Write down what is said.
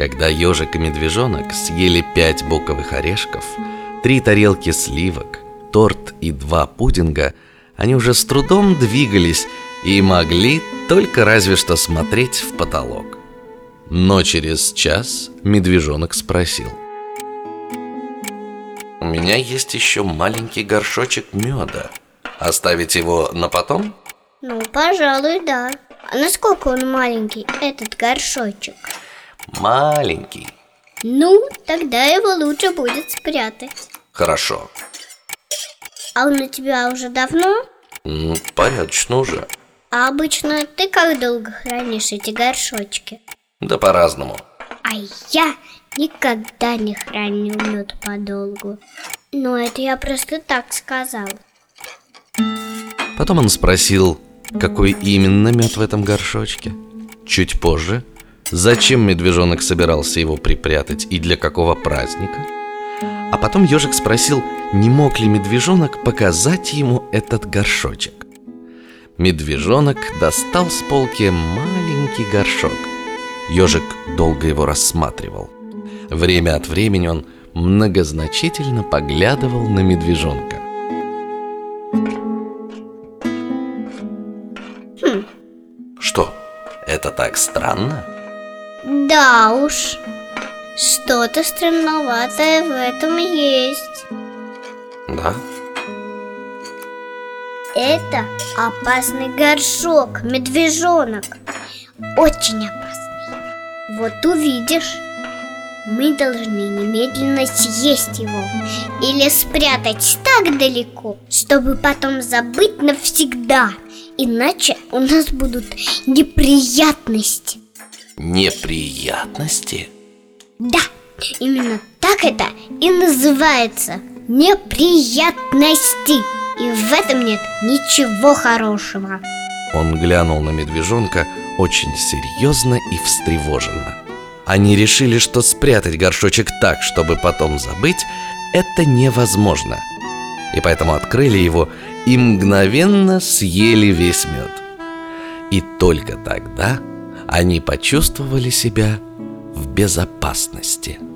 Когда ежик и медвежонок съели 5 буковых орешков, 3 тарелки сливок, торт и 2 пудинга, они уже с трудом двигались и могли только разве что смотреть в потолок. Но через час медвежонок спросил: «У меня есть еще маленький горшочек меда. Оставить его на потом?» Ну, пожалуй, да. А насколько он маленький, этот горшочек? Маленький. Ну, тогда его лучше будет спрятать. Хорошо. А он у тебя уже давно? Порядочно уже. А обычно ты как долго хранишь эти горшочки? Да по-разному. А я никогда не храню мед подолгу. Но это я просто так сказала. Потом он спросил, какой именно мед в этом горшочке. Чуть позже, зачем медвежонок собирался его припрятать и для какого праздника. А потом ежик спросил, не мог ли медвежонок показать ему этот горшочек. Медвежонок достал с полки маленький горшок. Ежик долго его рассматривал. Время от времени он многозначительно поглядывал на медвежонка. Что, это так странно? Да уж, что-то странноватое в этом есть. Да? Это опасный горшок, медвежонок. Очень опасный. Вот увидишь. Мы должны немедленно съесть его или спрятать так далеко, чтобы потом забыть навсегда. Иначе у нас будут неприятности. Неприятности? Да, именно так это и называется. Неприятности. И в этом нет ничего хорошего. Он глянул на медвежонка очень серьезно и встревоженно. Они решили, что спрятать горшочек так, чтобы потом забыть, это невозможно. И поэтому открыли его и мгновенно съели весь мед. И только тогда они почувствовали себя в безопасности.